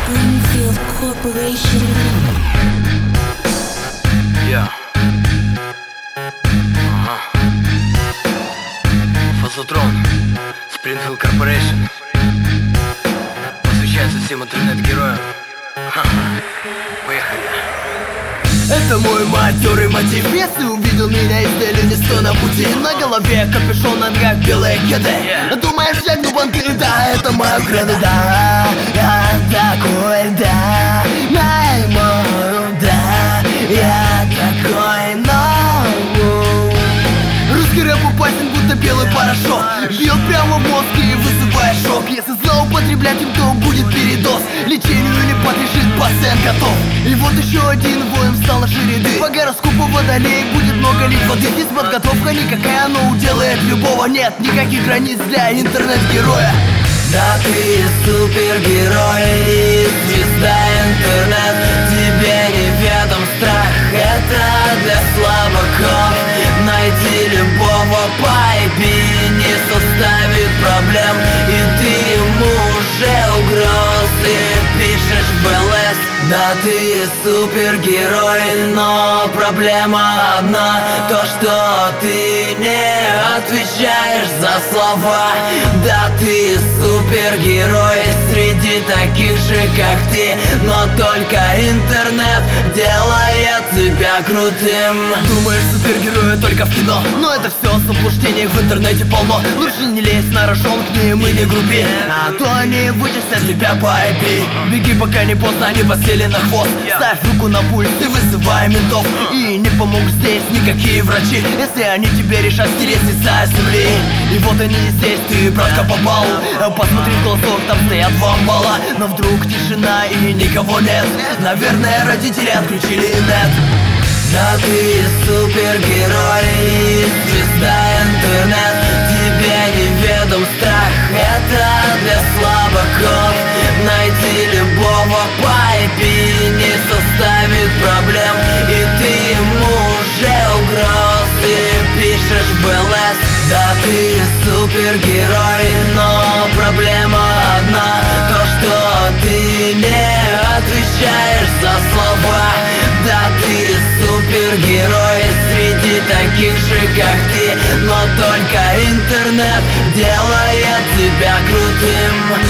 Springfield Corporation. Yeah. Ага. Фазотрон, Springfield Corporation. Посвящается всем интернет-героям. Поехали. Это мой матерый мотив. Если увидел меня издали не сто на пути. На голове капюшон, на ногах белые кеды. Думаешь, я не банты? Да, это моя кредо, да. Я такой, да. Найму, да. Я такой, но русский рэп опасен, будто белый порошок. Бьет прямо в мозг и вызывает шок. Если злоупотреблять им, то будет передоз. Лечению или подлежит пациент готов. И вот еще один воин встал на ряды. По гороскопу водолей будет много лить воды. Здесь подготовка никакая, но уделает любого. Нет никаких границ для интернет-героя. Да ты супергерой, звезда интернет. Тебе неведом страх, это для слабаков. Найди любого пайби, не составит проблем. И ты ему уже угрозы пишешь в БЛС. Да ты супергерой, но проблема одна. То, что ты не отвечаешь за слова. Да ты супергерой среди таких же, как ты. Но только интернет делает тебя крутым. Думаешь, супергерои только в кино, но это все заблуждение, в интернете полно. Лучше не лезь на рожон к ним и не груби, а то они вычислят тебя по IP. Беги, пока не поздно, они посели на хвост. Ставь руку на пульс и вызывай ментов. И не помогут здесь никакие врачи, если они тебе решат стереть с лица земли. И вот они здесь, ты, братка, попал. Посмотри в голосок, там стоят два амбала. Но вдруг тишина и никого нет. Наверное, родители отключили нет. Да ты супергерой, звезда интернет. Тебе неведом страх, это для слабаков. Найди любого пайпи, не составит проблем. И ты ему уже угрозы пишешь в БЛС. Да ты супергерой, но проблема одна. То, что ты не отвечаешь за слова. Да ты супергерой среди таких же, как ты. Но только интернет делает тебя крутым.